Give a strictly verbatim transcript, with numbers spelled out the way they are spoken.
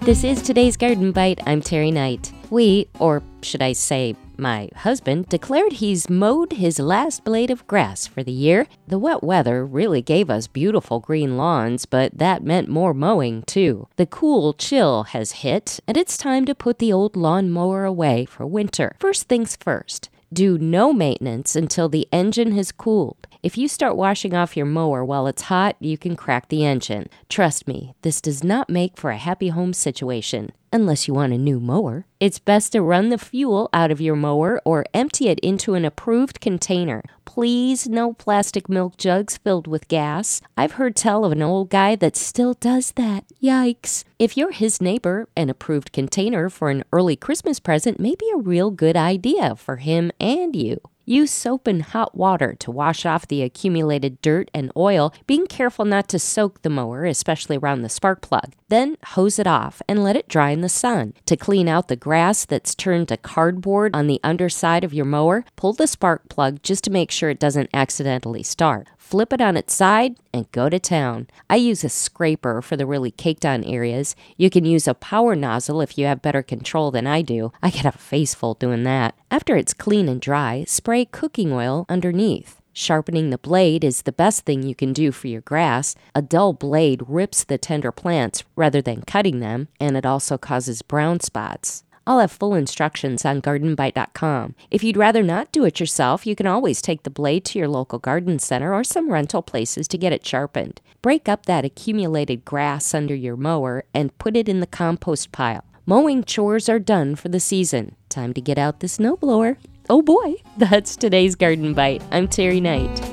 This is today's Garden Bite. I'm Terry Knight. We, or should I say my husband, declared he's mowed his last blade of grass for the year. The wet weather really gave us beautiful green lawns, but that meant more mowing too. The cool chill has hit, and it's time to put the old lawnmower away for winter. First things first. Do no maintenance until the engine has cooled. If you start washing off your mower while it's hot, you can crack the engine. Trust me, this does not make for a happy home situation. Unless you want a new mower. It's best to run the fuel out of your mower or empty it into an approved container. Please, no plastic milk jugs filled with gas. I've heard tell of an old guy that still does that. Yikes. If you're his neighbor, an approved container for an early Christmas present may be a real good idea for him and you. Use soap and hot water to wash off the accumulated dirt and oil, being careful not to soak the mower, especially around the spark plug. Then hose it off and let it dry in the sun. To clean out the grass that's turned to cardboard on the underside of your mower, pull the spark plug just to make sure it doesn't accidentally start. Flip it on its side and go to town. I use a scraper for the really caked on areas. You can use a power nozzle if you have better control than I do. I get a face full doing that. After it's clean and dry, spray cooking oil underneath. Sharpening the blade is the best thing you can do for your grass. A dull blade rips the tender plants rather than cutting them, and it also causes brown spots. I'll have full instructions on garden bite dot com. If you'd rather not do it yourself, you can always take the blade to your local garden center or some rental places to get it sharpened. Break up that accumulated grass under your mower and put it in the compost pile. Mowing chores are done for the season. Time to get out the snowblower. Oh boy, that's today's Garden Bite. I'm Terry Knight.